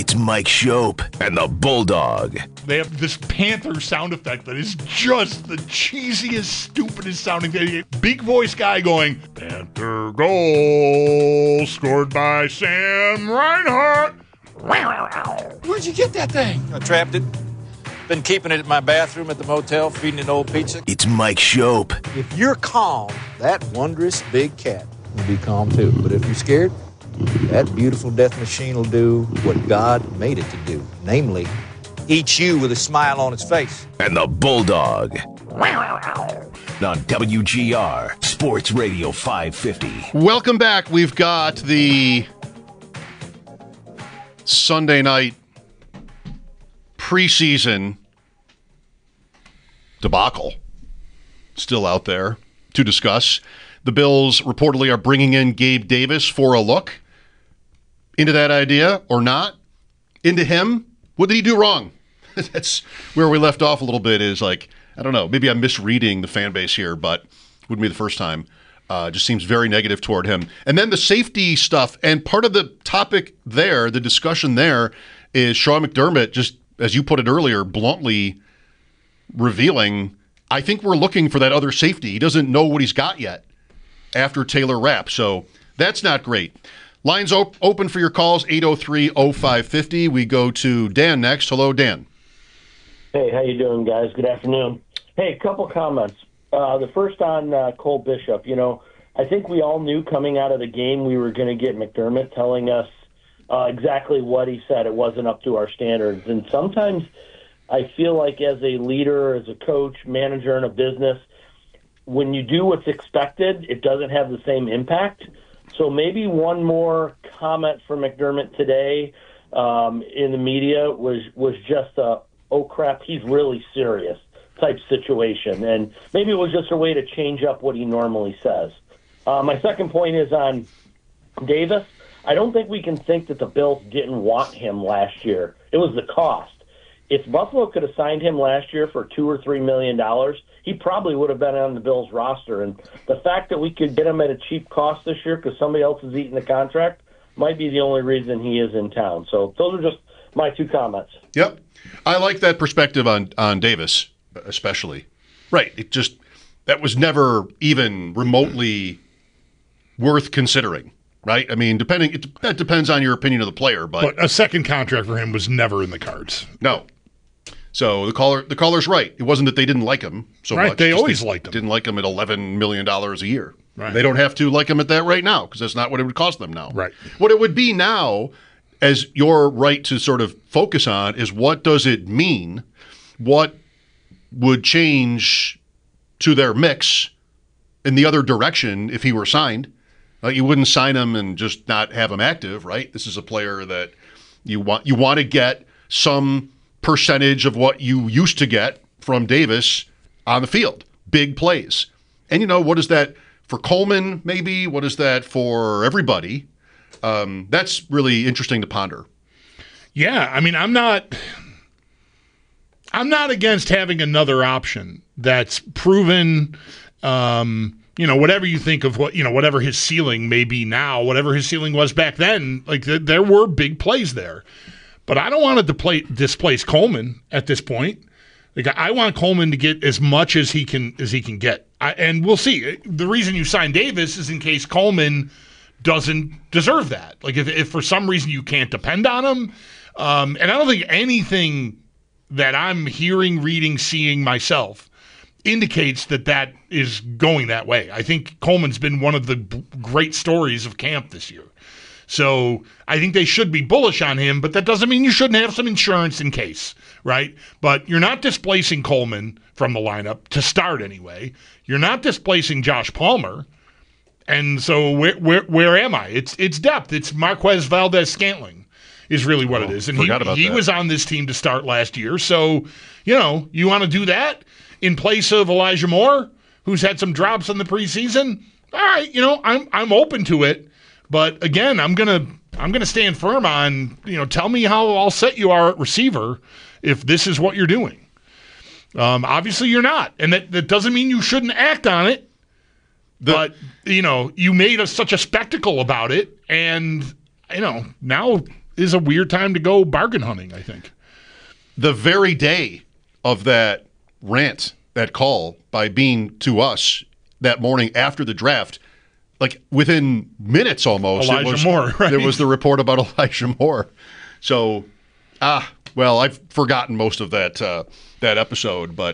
It's Mike Shope and the Bulldog. They have this Panther sound effect that is just the cheesiest, stupidest sounding thing. Big voice guy going, Panther goal scored by Sam Reinhart. Where'd you get that thing? I trapped it. Been keeping it in my bathroom at the motel, feeding it old pizza. It's Mike Shope. If you're calm, that wondrous big cat will be calm too. But if you're scared, that beautiful death machine will do what God made it to do. Namely, eat you with a smile on its face. And the Bulldog. On WGR Sports Radio 550. Welcome back. We've got the Sunday night preseason debacle still out there to discuss. The Bills reportedly are bringing in Gabe Davis for a look into that idea or not. Into him. What did he do wrong? That's where we left off a little bit is like, I don't know, maybe I'm misreading the fan base here, but wouldn't be the first time. Just seems very negative toward him. And then the safety stuff, and part of the topic there, the discussion there, is Sean McDermott, just as you put it earlier, bluntly revealing, I think we're looking for that other safety. He doesn't know what he's got yet after Taylor Rapp. So that's not great. Lines open for your calls, 803-0550. We go to Dan next. Hello, Dan. Hey, how you doing, guys? Good afternoon. Hey, a couple comments. The first on Cole Bishop. You know, I think we all knew coming out of the game we were going to get McDermott telling us exactly what he said. It wasn't up to our standards. And sometimes I feel like as a leader, as a coach, manager in a business, when you do what's expected, it doesn't have the same impact. So maybe one more comment from McDermott today in the media was just a, oh, crap, he's really serious type situation. And maybe it was just a way to change up what he normally says. My second point is on Davis. I don't think we can think that the Bills didn't want him last year. It was the cost. If Buffalo could have signed him last year for $2 or $3 million, he probably would have been on the Bills roster. And the fact that we could get him at a cheap cost this year because somebody else is eating the contract might be the only reason he is in town. So those are just my two comments. Yep. I like that perspective on Davis, especially. Right. It just, that was never even remotely worth considering. Right? I mean, that depends on your opinion of the player, but a second contract for him was never in the cards. No. So the caller's right. It wasn't that they didn't like him so much. Right, they always liked him. Didn't like him at $11 million a year. Right. They don't have to like him at that right now because that's not what it would cost them now. Right. What it would be now, as you're right to sort of focus on, is what does it mean? What would change to their mix in the other direction if he were signed? You wouldn't sign him and just not have him active, right? This is a player that you want to get some percentage of what you used to get from Davis on the field. Big plays. And, what is that for Coleman, maybe? What is that for everybody? That's really interesting to ponder. Yeah, I mean, I'm not against having another option that's proven, whatever you think of whatever his ceiling may be now, whatever his ceiling was back then, like there were big plays there. But I don't want to displace Coleman at this point. Like I want Coleman to get as much as he can get. And we'll see. The reason you signed Davis is in case Coleman doesn't deserve that. Like if for some reason you can't depend on him. And I don't think anything that I'm hearing, reading, seeing myself indicates that is going that way. I think Coleman's been one of the great stories of camp this year. So I think they should be bullish on him, but that doesn't mean you shouldn't have some insurance in case, right? But you're not displacing Coleman from the lineup to start anyway. You're not displacing Josh Palmer. And so where am I? It's depth. It's Marquez Valdez-Scantling is really what it is. And he was on this team to start last year. So, you want to do that in place of Elijah Moore, who's had some drops in the preseason? All right, I'm open to it. But again, I'm gonna stand firm on, tell me how all set you are at receiver if this is what you're doing. Obviously you're not. And that doesn't mean you shouldn't act on it. But, you made such a spectacle about it. And, now is a weird time to go bargain hunting, I think. The very day of that rant, that call by Bean to us that morning after the draft, like within minutes almost, Moore, right? There was the report about Elijah Moore. So, well, I've forgotten most of that episode, but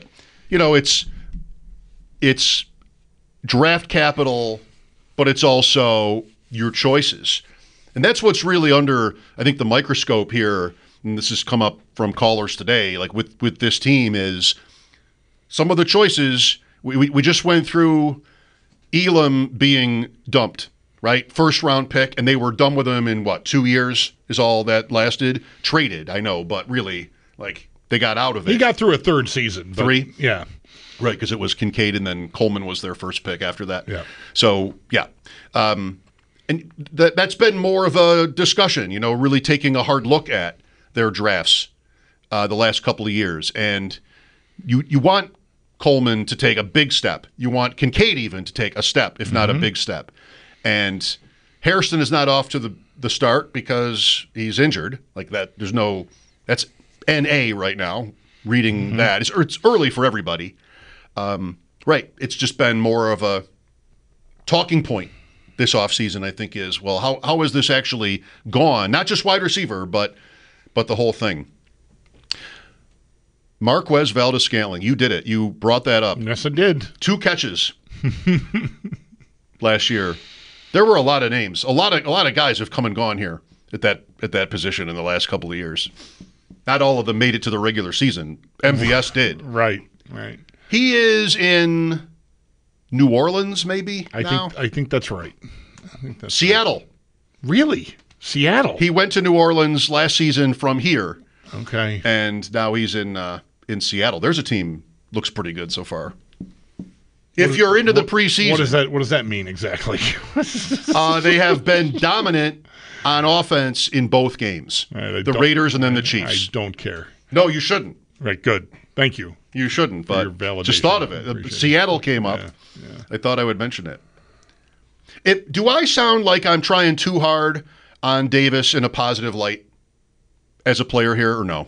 it's draft capital, but it's also your choices. And that's what's really under, I think, the microscope here, and this has come up from callers today, like with this team, is some of the choices. We just went through Elam being dumped, right? First round pick, and they were done with him in 2 years is all that lasted? Traded, I know, but really, like, they got out of it. He got through a third season. But, 3? Yeah. Right, because it was Kincaid and then Coleman was their first pick after that. Yeah. So, yeah. And that's been more of a discussion, really taking a hard look at their drafts the last couple of years. And you want Coleman to take a big step. You want Kincaid even to take a step, if not a big step. And Hairston is not off to the start because he's injured. Like that, that's NA right now, reading that. It's early for everybody. Right. It's just been more of a talking point this offseason, I think, is, well, how is this actually gone? Not just wide receiver, but the whole thing. Marquez Valdes-Scantling, you did it. You brought that up. Yes, I did. 2 catches last year. There were a lot of names. A lot of guys have come and gone here at that position in the last couple of years. Not all of them made it to the regular season. MVS did. Right. He is in New Orleans, maybe. I think that's right. Seattle. Right. Really? Seattle. He went to New Orleans last season from here. Okay. And now he's in Seattle. There's a team looks pretty good so far. If you're into the preseason, what does that mean exactly? They have been dominant on offense in both games. Right, the Raiders and then the Chiefs. I don't care. No, you shouldn't. Right, good. Thank you. You shouldn't, but just thought of it. Seattle came up. Yeah. I thought I would mention it. Do I sound like I'm trying too hard on Davis in a positive light as a player here, or no?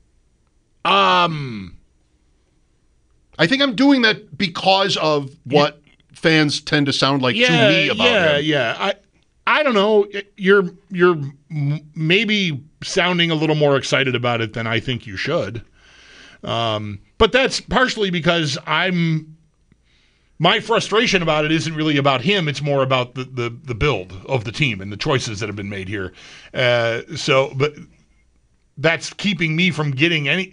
I think I'm doing that because of what fans tend to sound like to me about him. Yeah. I don't know. You're maybe sounding a little more excited about it than I think you should. But that's partially because my frustration about it isn't really about him. It's more about the build of the team and the choices that have been made here. But that's keeping me from getting any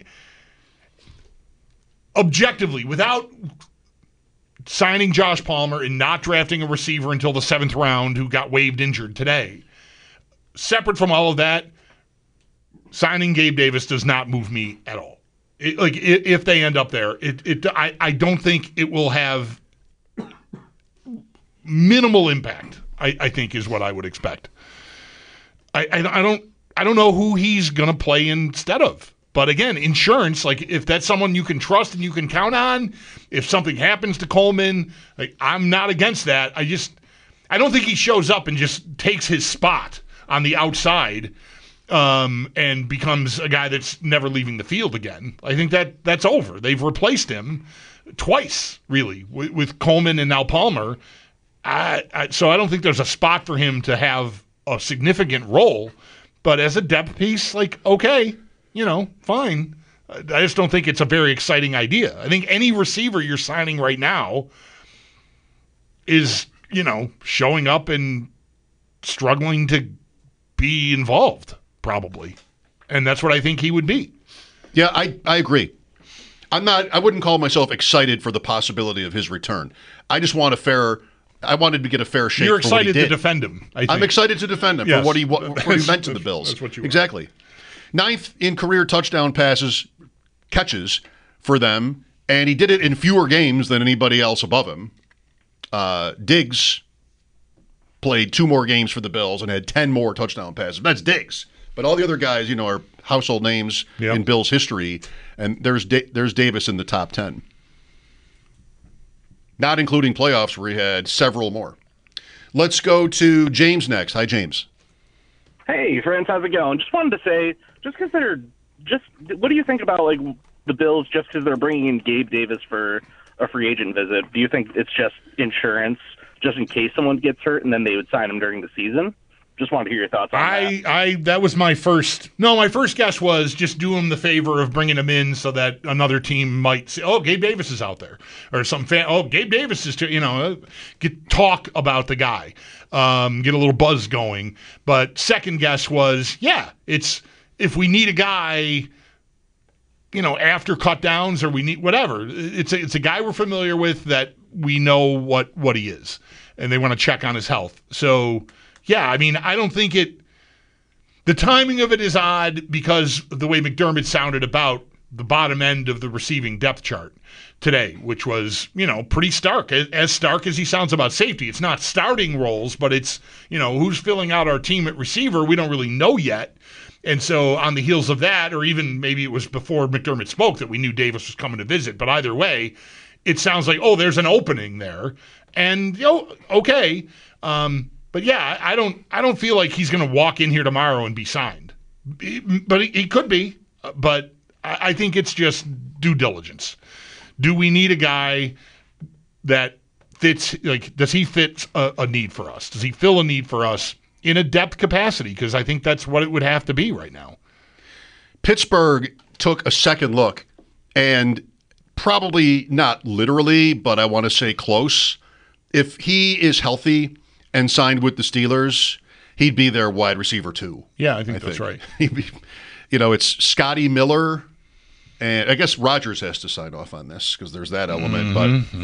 objectively, without signing Josh Palmer and not drafting a receiver until the 7th round who got waived injured today. Separate from all of that, signing Gabe Davis does not move me at all. If they end up there, I don't think it will have minimal impact. I think is what I would expect. I don't know who he's gonna play instead of. But again, insurance, like if that's someone you can trust and you can count on, if something happens to Coleman, like I'm not against that. I don't think he shows up and just takes his spot on the outside and becomes a guy that's never leaving the field again. I think that's over. They've replaced him twice, really, with Coleman and now Palmer. So I don't think there's a spot for him to have a significant role. But as a depth piece, like, okay, fine. I just don't think it's a very exciting idea. I think any receiver you're signing right now is, showing up and struggling to be involved, probably. And that's what I think he would be. Yeah, I agree. I wouldn't call myself excited for the possibility of his return. I just want I wanted to get a fair shake. You're excited for what he did. To defend him. I'm excited to defend him for what he meant to the Bills. That's what you want. Exactly. 9th in career touchdown catches for them, and he did it in fewer games than anybody else above him. Diggs played 2 more games for the Bills and had 10 more touchdown passes. That's Diggs. But all the other guys, are household names in Bills history, and there's Davis in the top 10. Not including playoffs where he had several more. Let's go to James next. Hi, James. Hey, friends, how's it going? Just wanted to say, what do you think about like the Bills just because they're bringing in Gabe Davis for a free agent visit? Do you think it's just insurance, just in case someone gets hurt, and then they would sign him during the season? Just wanted to hear your thoughts on that. That was my first. No, my first guess was just do him the favor of bringing him in so that another team might say, "Oh, Gabe Davis is out there," or some fan. "Oh, Gabe Davis is," get talk about the guy, get a little buzz going. But second guess was, it's if we need a guy, after cut downs or we need whatever. It's a guy we're familiar with that we know what he is, and they want to check on his health. So. Yeah, I mean, I don't think the timing of it is odd because of the way McDermott sounded about the bottom end of the receiving depth chart today, which was, pretty stark, as stark as he sounds about safety. It's not starting roles, but it's, who's filling out our team at receiver, we don't really know yet. And so on the heels of that, or even maybe it was before McDermott spoke that we knew Davis was coming to visit, but either way, it sounds like, there's an opening there. And, okay. But yeah, I don't feel like he's going to walk in here tomorrow and be signed. But he could be. But I think it's just due diligence. Do we need a guy that fits? Like, does he fit a need for us? Does he fill a need for us in a depth capacity? Because I think that's what it would have to be right now. Pittsburgh took a second look, and probably not literally, but I want to say close. If he is healthy and signed with the Steelers, he'd be their wide receiver too. Yeah, I think that's right. He'd be, it's Scotty Miller, and I guess Rodgers has to sign off on this because there's that element.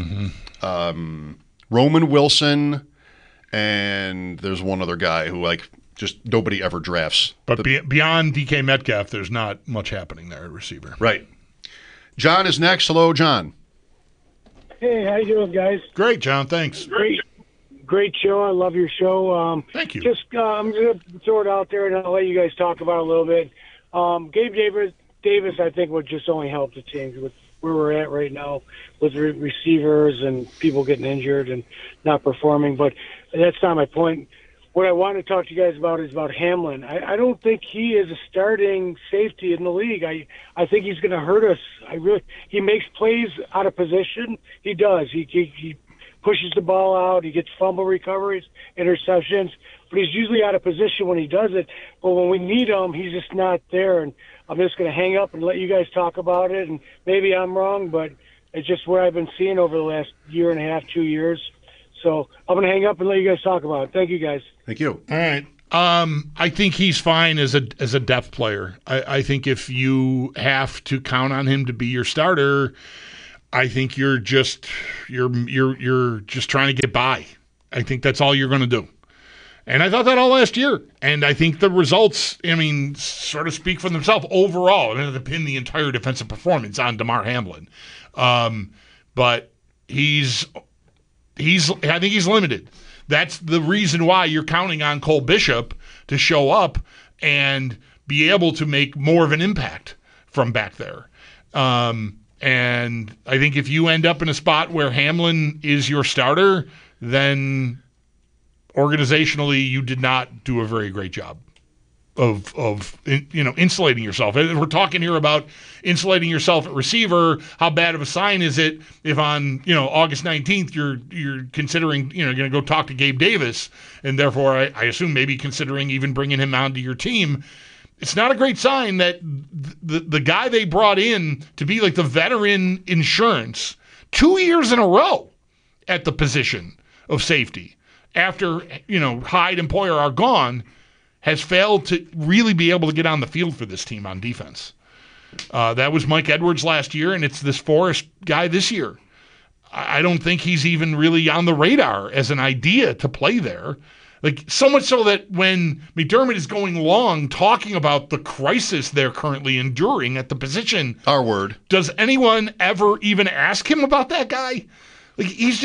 Roman Wilson, and there's one other guy who just nobody ever drafts. But beyond DK Metcalf, there's not much happening there at receiver. Right. John is next. Hello, John. Hey, how you doing, guys? Great, John. Thanks. Great show. I love your show. Thank you. I'm going to throw it out there, and I'll let you guys talk about it a little bit. Gabe Davis, I think, would just only help the team with where we're at right now with receivers and people getting injured and not performing. But that's not my point. What I want to talk to you guys about is about Hamlin. I don't think he is a starting safety in the league. I think he's going to hurt us. He makes plays out of position. He does. He pushes the ball out. He gets fumble recoveries, interceptions, but he's usually out of position when he does it. But when we need him, he's just not there. And I'm just going to hang up and let you guys talk about it. And maybe I'm wrong, but it's just what I've been seeing over the last year and a half, 2 years. So I'm going to hang up and let you guys talk about it. Thank you, guys. Thank you. All right. I think he's fine as a depth player. I think if you have to count on him to be your starter, I think you're just trying to get by. I think that's all you're going to do. And I thought that all last year. And I think the results, sort of speak for themselves overall. I'm going to pin the entire defensive performance on Damar Hamlin. But I think he's limited. That's the reason why you're counting on Cole Bishop to show up and be able to make more of an impact from back there. And I think if you end up in a spot where Hamlin is your starter, then organizationally you did not do a very great job of insulating yourself. We're talking here about insulating yourself at receiver. How bad of a sign is it if on August 19th you're considering going to go talk to Gabe Davis, and therefore I assume maybe considering even bringing him onto your team. It's not a great sign that the guy they brought in to be like the veteran insurance 2 years in a row at the position of safety after, Hyde and Poyer are gone, has failed to really be able to get on the field for this team on defense. That was Mike Edwards last year, and it's this Forrest guy this year. I don't think he's even really on the radar as an idea to play there. Like, so much so that when McDermott is going long talking about the crisis they're currently enduring at the position, our word, does anyone ever even ask him about that guy? Like, he's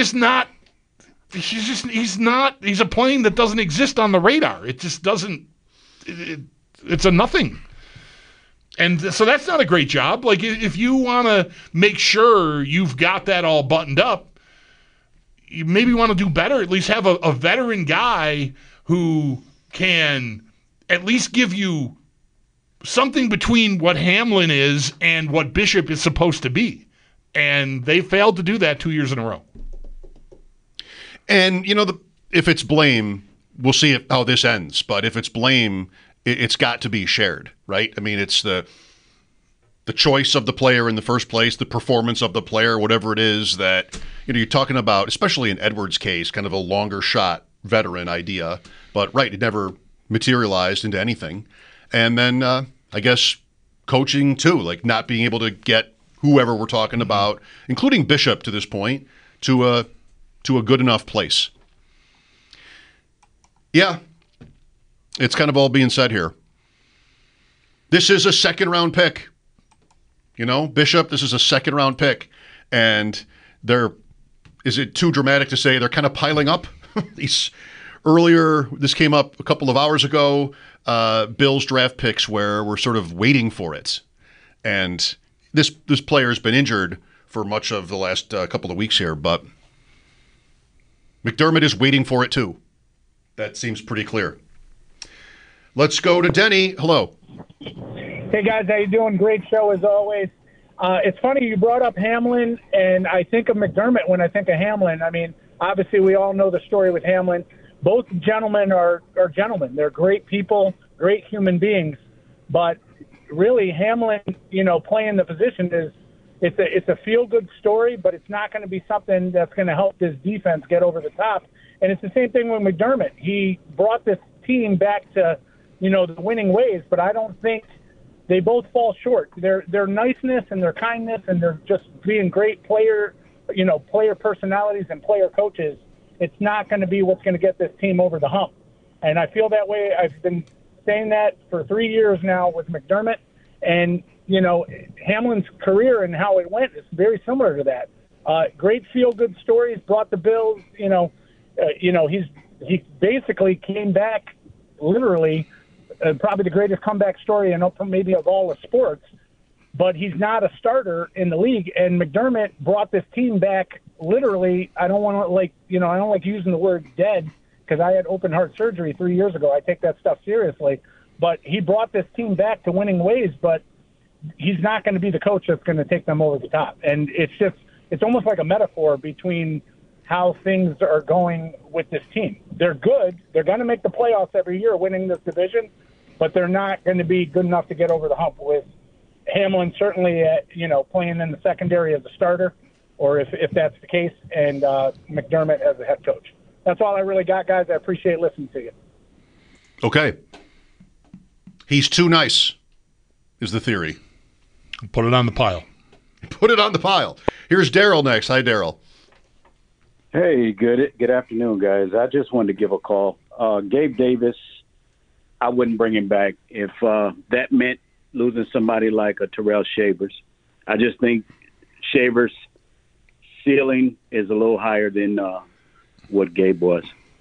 a plane that doesn't exist on the radar. It just doesn't, it's a nothing. And so that's not a great job. Like, if you want to make sure you've got that all buttoned up, you maybe want to do better, at least have a veteran guy who can at least give you something between what Hamlin is and what Bishop is supposed to be. And they failed to do that 2 years in a row. And, if it's blame, we'll see how this ends. But if it's blame, it's got to be shared, right? I mean, it's the choice of the player in the first place, the performance of the player, whatever it is that, you're talking about, especially in Edwards' case, kind of a longer shot veteran idea. But, right, it never materialized into anything. And then I guess coaching, too, like not being able to get whoever we're talking about, including Bishop to this point, to a good enough place. Yeah, it's kind of all being said here. This is a second-round pick. Bishop, this is a second-round pick. And is it too dramatic to say they're kind of piling up? This came up a couple of hours ago, Bills draft picks where we're sort of waiting for it. And this player has been injured for much of the last couple of weeks here, but McDermott is waiting for it too. That seems pretty clear. Let's go to Denny. Hello. Hey, guys. How you doing? Great show as always. It's funny you brought up Hamlin, and I think of McDermott when I think of Hamlin. I mean, obviously we all know the story with Hamlin. Both gentlemen are gentlemen. They're great people, great human beings. But really, Hamlin, playing the position it's a feel-good story, but it's not going to be something that's going to help this defense get over the top. And it's the same thing with McDermott. He brought this team back to, the winning ways, but I don't think they both fall short. Their niceness and their kindness and their just being great player personalities and player coaches, it's not going to be what's going to get this team over the hump. And I feel that way. I've been saying that for 3 years now with McDermott. And, Hamlin's career and how it went is very similar to that. Great feel-good stories, brought the Bills. He basically came back literally probably the greatest comeback story maybe of all the sports. But he's not a starter in the league. And McDermott brought this team back literally. I don't like using the word dead because I had open heart surgery 3 years ago. I take that stuff seriously. But he brought this team back to winning ways, but he's not going to be the coach that's going to take them over the top. And it's almost like a metaphor between how things are going with this team. They're good. They're going to make the playoffs every year winning this division, but they're not going to be good enough to get over the hump with Hamlin certainly playing in the secondary as a starter, or if that's the case, and McDermott as a head coach. That's all I really got, guys. I appreciate listening to you. Okay. He's too nice, is the theory. Put it on the pile. Put it on the pile. Here's Daryl next. Hi, Daryl. Hey, good afternoon, guys. I just wanted to give a call. Gabe Davis, I wouldn't bring him back if that meant losing somebody like a Terrell Shavers. I just think Shavers' ceiling is a little higher than what Gabe was.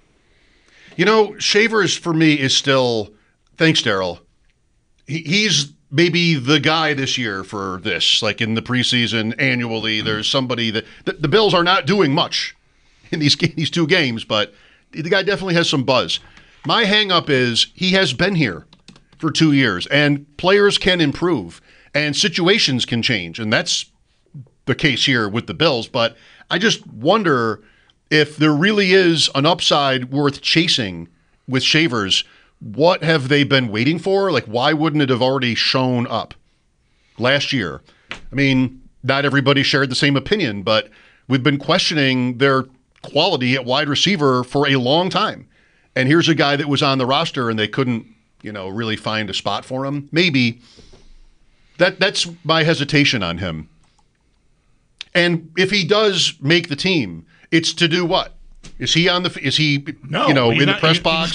Shavers for me is still, thanks, Daryl. He's maybe the guy this year for this. Like in the preseason, annually, there's somebody that the Bills are not doing much in these two games, but the guy definitely has some buzz. My hang-up is he has been here for 2 years, and players can improve, and situations can change, and that's the case here with the Bills. But I just wonder if there really is an upside worth chasing with Shavers. What have they been waiting for? Like, why wouldn't it have already shown up last year? I mean, not everybody shared the same opinion, but we've been questioning their quality at wide receiver for a long time. And here's a guy that was on the roster and they couldn't, really find a spot for him. Maybe that's my hesitation on him. And if he does make the team, it's to do what? Is he in the press box?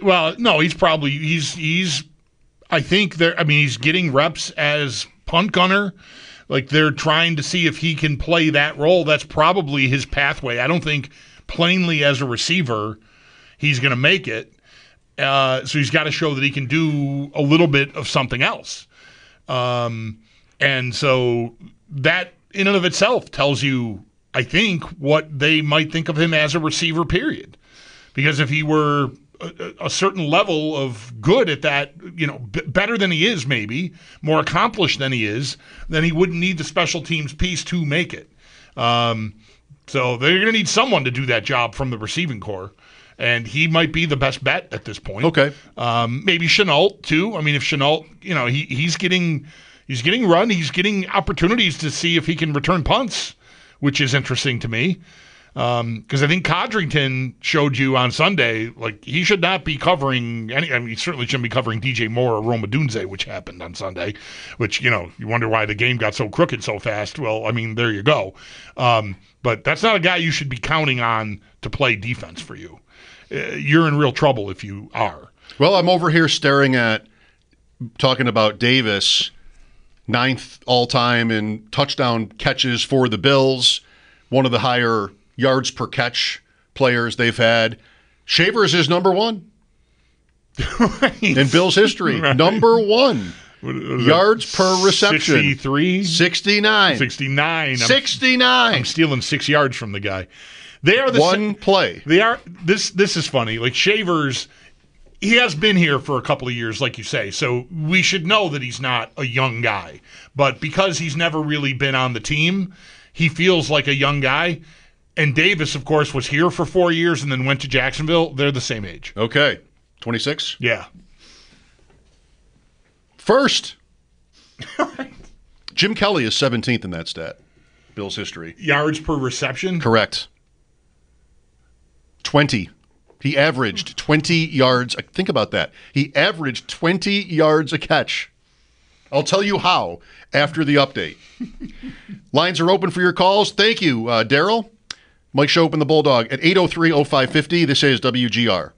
He's I think he's getting reps as punt gunner. Like they're trying to see if he can play that role. That's probably his pathway. I don't think plainly as a receiver he's going to make it. So he's got to show that he can do a little bit of something else. And so that in and of itself tells you, I think, what they might think of him as a receiver, period. Because if he were a certain level of good at that, better than he is, maybe more accomplished than he is, then he wouldn't need the special teams piece to make it. So they're going to need someone to do that job from the receiving corps, and he might be the best bet at this point. Okay. Maybe Chenault too. I mean, if Chenault, he's getting run, he's getting opportunities to see if he can return punts, which is interesting to me. Because I think Codrington showed you on Sunday, like, he should not be covering he certainly shouldn't be covering DJ Moore or Roma Dunze, which happened on Sunday, which, you wonder why the game got so crooked so fast. Well, I mean, there you go. But that's not a guy you should be counting on to play defense for you. You're in real trouble if you are. Well, I'm over here talking about Davis, 9th all-time in touchdown catches for the Bills, one of the higher yards per catch players they've had. Shavers is number 1 in Bills history. Right. Number 1. Yards per reception. 63? 69. 69. 69. I'm stealing 6 yards from the guy. They are the one play. They are this is funny. Like, Shavers, he has been here for a couple of years, like you say, so we should know that he's not a young guy. But because he's never really been on the team, he feels like a young guy. And Davis, of course, was here for 4 years and then went to Jacksonville. They're the same age. Okay. 26? Yeah. First. Jim Kelly is 17th in that stat. Bills history. Yards per reception? Correct. 20. He averaged 20 yards. Think about that. He averaged 20 yards a catch. I'll tell you how after the update. Lines are open for your calls. Thank you, Daryl. Mike Shope and the Bulldog at 803-0550. This is WGR.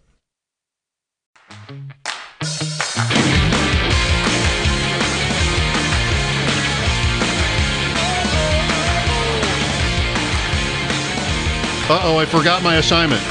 Uh-oh, I forgot my assignment.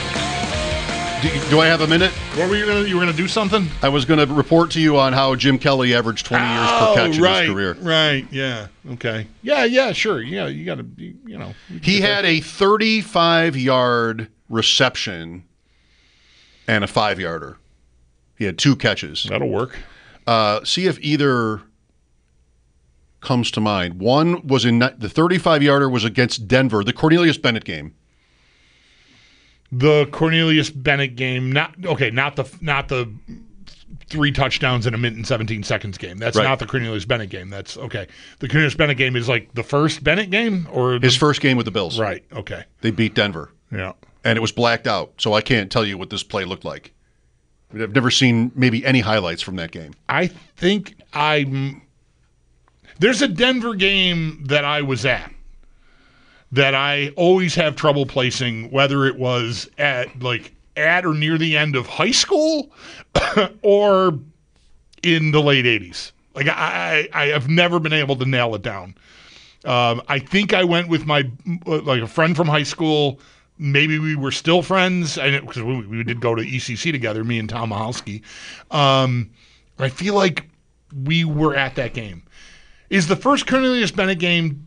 Do I have a minute? What were you going to do? You were going to do something? I was going to report to you on how Jim Kelly averaged 20 years per catch in his career. Right, yeah. Okay. Yeah, sure. Yeah, you got to, He had a 35-yard reception and a 5-yarder. He had 2 catches. That'll work. See if either comes to mind. One was the 35-yarder was against Denver, the Cornelius Bennett game. The Cornelius Bennett game, not the 3 touchdowns in a minute and 17 seconds game. That's right. Not the Cornelius Bennett game. That's okay. The Cornelius Bennett game is like the first Bennett game, or his first game with the Bills. Right. Okay. They beat Denver. Yeah. And it was blacked out, so I can't tell you what this play looked like. I've never seen maybe any highlights from that game. I think there's a Denver game that I was at that I always have trouble placing, whether it was at or near the end of high school or in the late 80s. Like, I have never been able to nail it down. I think I went with a friend from high school. Maybe we were still friends because we did go to ECC together, me and Tom Mahalski. I feel like we were at that game. Is the first Cornelius Bennett game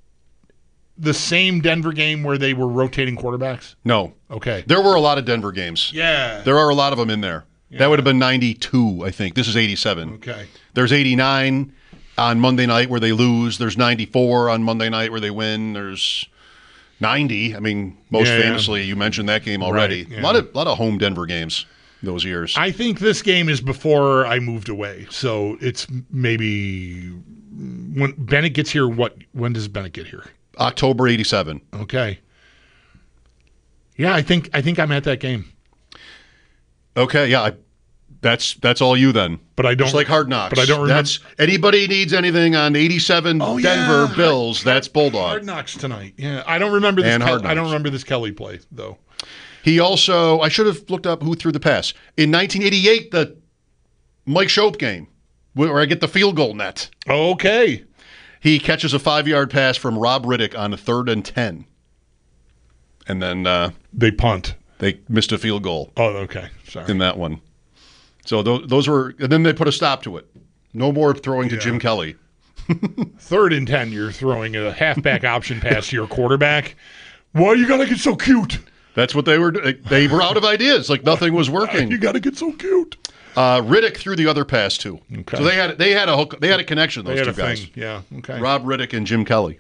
the same Denver game where they were rotating quarterbacks? No. Okay. There were a lot of Denver games. Yeah. There are a lot of them in there. Yeah. That would have been 92, I think. This is 87. Okay. There's 89 on Monday night where they lose. There's 94 on Monday night where they win. There's 90. I mean, most famously, you mentioned that game already. Right, yeah. A lot of home Denver games those years. I think this game is before I moved away. So it's maybe when Bennett gets here. When does Bennett get here? October 87. Okay. Yeah, I think I'm at that game. Okay, yeah, that's all you then. But I don't. Just like Hard Knocks. But I don't remember. Anybody needs anything on 87 Denver Bills? That's Bulldog. Hard Knocks tonight. Yeah, I don't remember this. I don't remember this Kelly play though. He also, I should have looked up who threw the pass in 1988, the Mike Shope game where I get the field goal net. Okay. He catches a 5-yard pass from Rob Riddick on a 3rd and 10. And then they punt. They missed a field goal. Oh, okay. Sorry. In that one. So those were, and then they put a stop to it. No more throwing to Jim Kelly. 3rd and 10, you're throwing a halfback option pass to your quarterback. Why you gotta get so cute? That's what they were. They were out of ideas. Like nothing was working. You got to get so cute. Riddick threw the other pass too. Okay. So they had a hook. They had a connection. Those two guys. Thing. Yeah. Okay. Rob Riddick and Jim Kelly.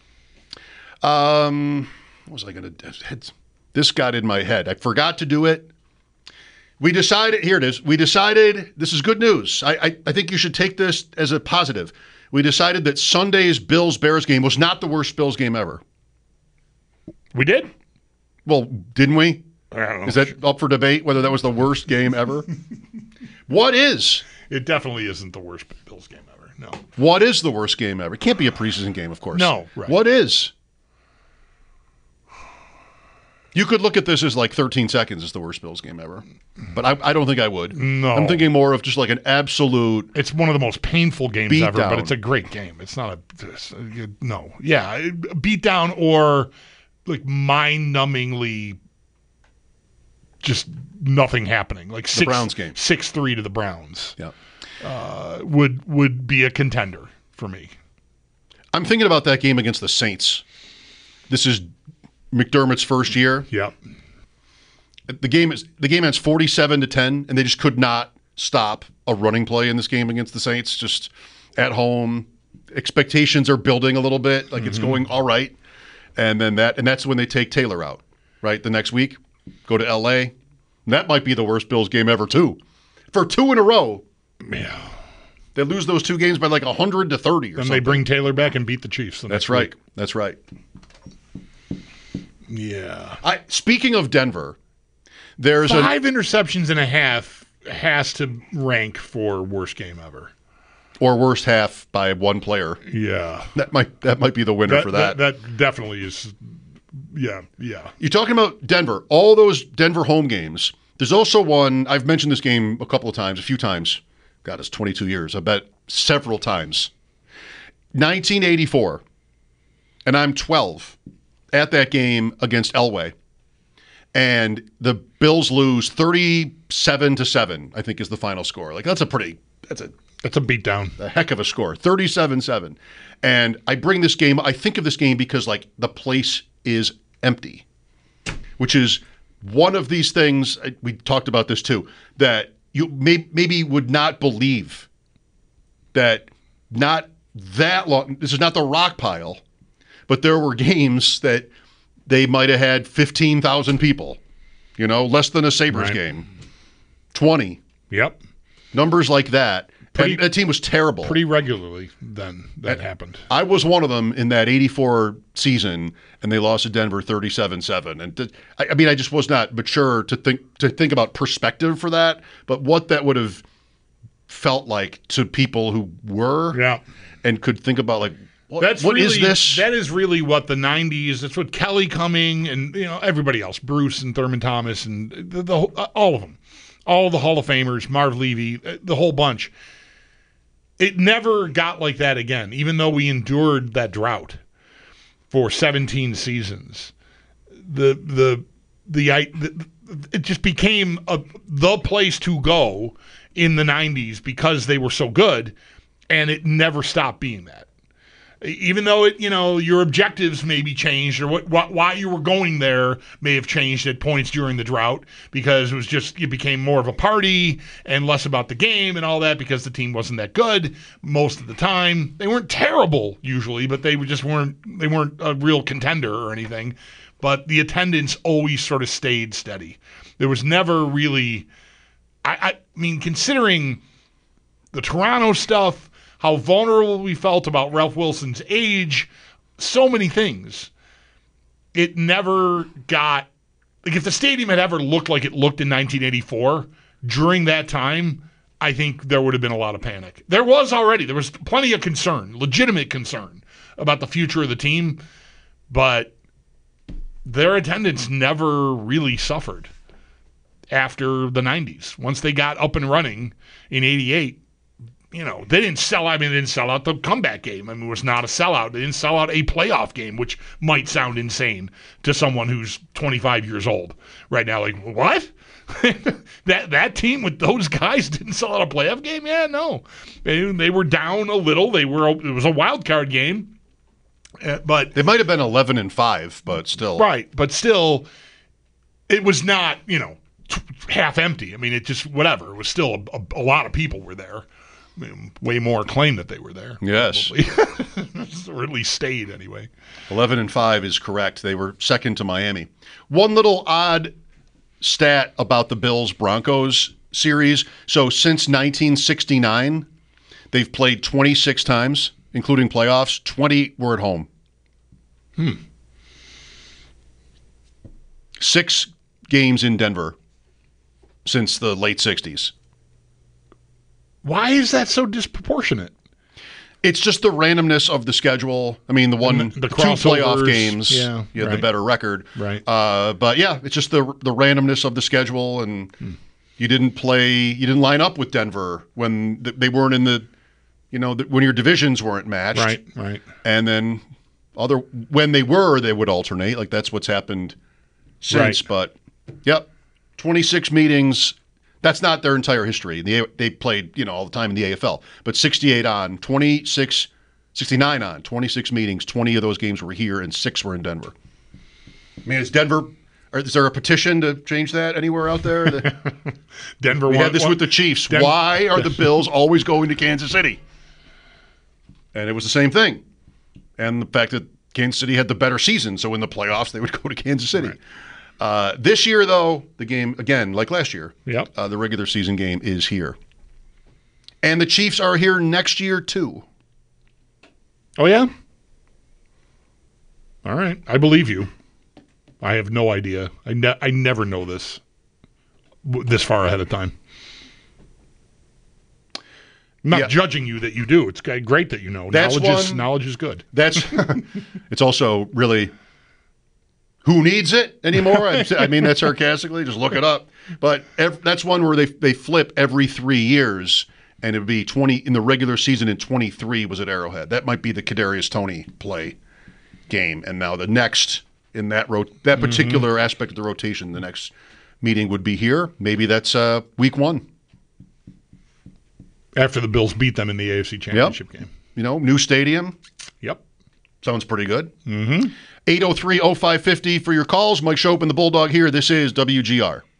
What was I going to? This got in my head. I forgot to do it. We decided. Here it is. We decided. This is good news. I think you should take this as a positive. We decided that Sunday's Bills-Bears game was not the worst Bills game ever. We did? Well, didn't we? I don't know. Is that up for debate whether that was the worst game ever? What is? It definitely isn't the worst Bills game ever. No. What is the worst game ever? It can't be a preseason game, of course. No. Right. What is? You could look at this as like 13 seconds is the worst Bills game ever. But I don't think I would. No. I'm thinking more of just like an absolute. It's one of the most painful games beat ever, down. But it's a great game. It's not no. Yeah, beat down or like mind-numbingly just nothing happening. Like the Browns game. 6-3 to the Browns. Yeah. Would be a contender for me. I'm thinking about that game against the Saints. This is McDermott's first year. Yep. The game ends 47-10, and they just could not stop a running play in this game against the Saints. Just at home, expectations are building a little bit, like it's going all right, and then that's when they take Taylor out. Right, the next week, go to LA. And that might be the worst Bills game ever too, for 2 in a row. Yeah. They lose those 2 games by like 100-30 or something. Then they bring Taylor back and beat the Chiefs. That's right. That's right. Yeah. Speaking of Denver, there's 5 interceptions and a half has to rank for worst game ever. Or worst half by one player. Yeah. That might be the winner for that. That definitely is. Yeah. You're talking about Denver. All those Denver home games. There's also one, I've mentioned this game a few times. God, it's 22 years. I bet several times. 1984. And I'm 12 at that game against Elway. And the Bills lose 37-7, I think is the final score. Like that's a beatdown. A heck of a score. 37-7. And I think of this game because like the place is empty. Which is one of these things, we talked about this too, that you maybe would not believe that not that long, this is not the rock pile, but there were games that they might have had 15,000 people, less than a Sabres game, 20. Yep. Numbers like that. And that team was terrible. Pretty regularly then that happened. I was one of them in that 84 season, and they lost to Denver 37-7. And I just was not mature to think about perspective for that, but what that would have felt like to people who were and could think about like, what is this? That is really what the 90s, that's what Kelly coming and everybody else, Bruce and Thurman Thomas and all of them, all the Hall of Famers, Marv Levy, the whole bunch. It never got like that again, even though we endured that drought for 17 seasons. It just became the place to go in the 90s because they were so good, and it never stopped being that. Even though your objectives may be changed, or why you were going there may have changed at points during the drought, because it became more of a party and less about the game and all that, because the team wasn't that good most of the time. They weren't terrible usually, but they weren't a real contender or anything. But the attendance always sort of stayed steady. There was never really, I mean, considering the Toronto stuff, how vulnerable we felt about Ralph Wilson's age, so many things. It never got, like if the stadium had ever looked like it looked in 1984, during that time, I think there would have been a lot of panic. There was plenty of concern, legitimate concern about the future of the team, but their attendance never really suffered after the 90s. Once they got up and running in 88, they didn't sell out. They didn't sell out the comeback game. It was not a sellout. They didn't sell out a playoff game, which might sound insane to someone who's 25 years old right now. Like, what? that team with those guys didn't sell out a playoff game? Yeah, no. They were down a little. It was a wild card game. But it might have been 11-5, but still. Right, but still, it was not, half empty. I mean, it just, whatever. It was still a lot of people were there. I mean, way more claim that they were there. Yes. Or at least stayed anyway. 11-5 is correct. They were second to Miami. One little odd stat about the Bills-Broncos series. So since 1969, they've played 26 times, including playoffs. 20 were at home. 6 games in Denver since the late 60s. Why is that so disproportionate? It's just the randomness of the schedule. I mean, the 2 playoff games, you had the better record. Right. But yeah, it's just the randomness of the schedule, and you didn't line up with Denver when they weren't in the, when your divisions weren't matched. Right. And then when they would alternate. Like that's what's happened since. Right. But yep, 26 meetings. That's not their entire history. They played, all the time in the AFL. But 68 on, 69 on, 26 meetings. 20 of those games were here, and 6 were in Denver. I mean, is there a petition to change that anywhere out there? Denver. We had this with the Chiefs. Why are the Bills always going to Kansas City? And it was the same thing. And the fact that Kansas City had the better season, so in the playoffs they would go to Kansas City. Right. This year, though, the game, again, like last year, the regular season game is here. And the Chiefs are here next year, too. Oh, yeah? All right. I believe you. I have no idea. I never know this far ahead of time. I'm not judging you that you do. It's great that you know. Knowledge is good. It's also really... Who needs it anymore? I mean that sarcastically. Just look it up. But that's one where they flip every 3 years, and it would be 20 in the regular season. In 23 was at Arrowhead. That might be the Kadarius Toney play game. And now the next in that particular aspect of the rotation, the next meeting would be here. Maybe that's week 1 after the Bills beat them in the AFC Championship game. New stadium. Yep. Sounds pretty good. 803-0550 for your calls. Mike Schopp and the Bulldog here. This is WGR.